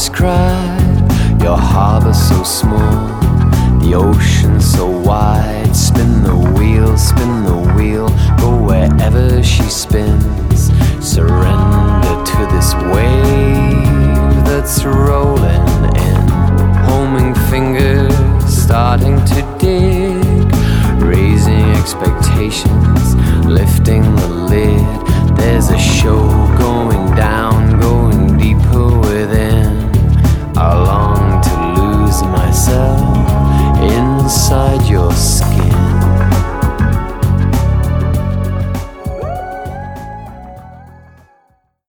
describe your harbor so small, the ocean so wide. Spin the wheel, go wherever she spins. Surrender to this wave.